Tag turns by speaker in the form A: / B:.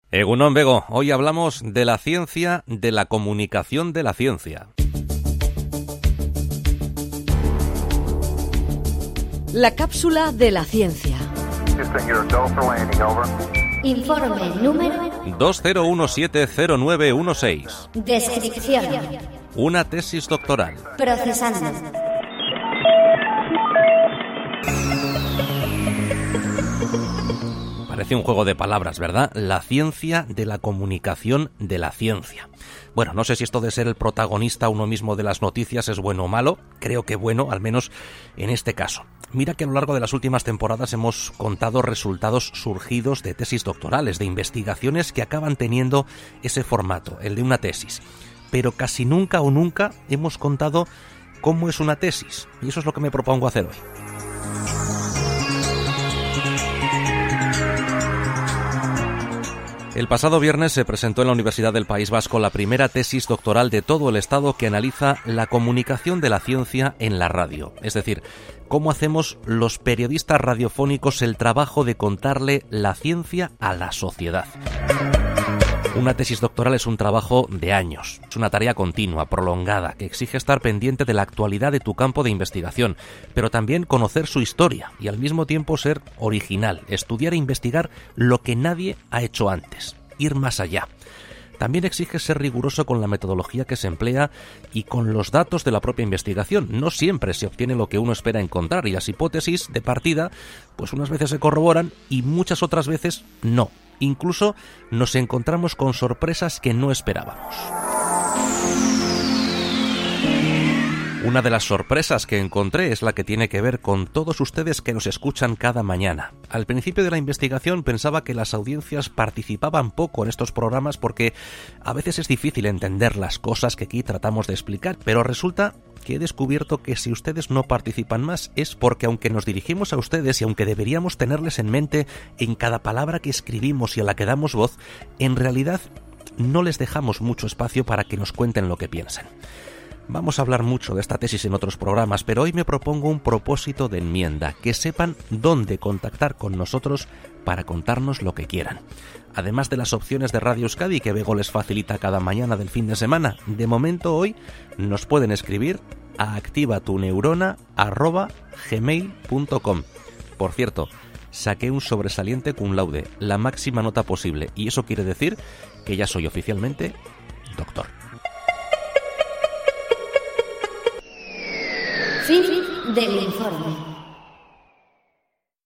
A: Egunon Bego, hoy hablamos de la ciencia de la comunicación de la ciencia.
B: La cápsula de la ciencia.
C: Informe número
A: 20170916.
C: Descripción.
A: Una tesis doctoral.
C: Procesando.
A: Parece un juego de palabras, ¿verdad? La ciencia de la comunicación de la ciencia. Bueno, no sé si esto de ser el protagonista uno mismo de las noticias es bueno o malo. Creo que bueno, al menos en este caso. Mira que a lo largo de las últimas temporadas hemos contado resultados surgidos de tesis doctorales, de investigaciones que acaban teniendo ese formato, el de una tesis. Pero casi nunca hemos contado cómo es una tesis. Y eso es lo que me propongo hacer hoy. El pasado viernes se presentó en la Universidad del País Vasco la primera tesis doctoral de todo el Estado que analiza la comunicación de la ciencia en la radio. Es decir, cómo hacemos los periodistas radiofónicos el trabajo de contarle la ciencia a la sociedad. Una tesis doctoral es un trabajo de años, es una tarea continua, prolongada, que exige estar pendiente de la actualidad de tu campo de investigación, pero también conocer su historia y al mismo tiempo ser original, estudiar e investigar lo que nadie ha hecho antes, ir más allá. También exige ser riguroso con la metodología que se emplea y con los datos de la propia investigación. No siempre se obtiene lo que uno espera encontrar y las hipótesis de partida, pues unas veces se corroboran y muchas otras veces no. Incluso nos encontramos con sorpresas que no esperábamos. Una de las sorpresas que encontré es la que tiene que ver con todos ustedes que nos escuchan cada mañana. Al principio de la investigación pensaba que las audiencias participaban poco en estos programas porque a veces es difícil entender las cosas que aquí tratamos de explicar, pero resulta que he descubierto que si ustedes no participan más es porque aunque nos dirigimos a ustedes y aunque deberíamos tenerles en mente en cada palabra que escribimos y a la que damos voz, en realidad no les dejamos mucho espacio para que nos cuenten lo que piensan. Vamos a hablar mucho de esta tesis en otros programas, pero hoy me propongo un propósito de enmienda, que sepan dónde contactar con nosotros para contarnos lo que quieran. Además de las opciones de Radio Euskadi que Bego les facilita cada mañana del fin de semana, de momento hoy nos pueden escribir a activatuneurona@gmail.com. Por cierto, saqué un sobresaliente cum laude, la máxima nota posible, y eso quiere decir que ya soy oficialmente doctor.
C: Fin del informe.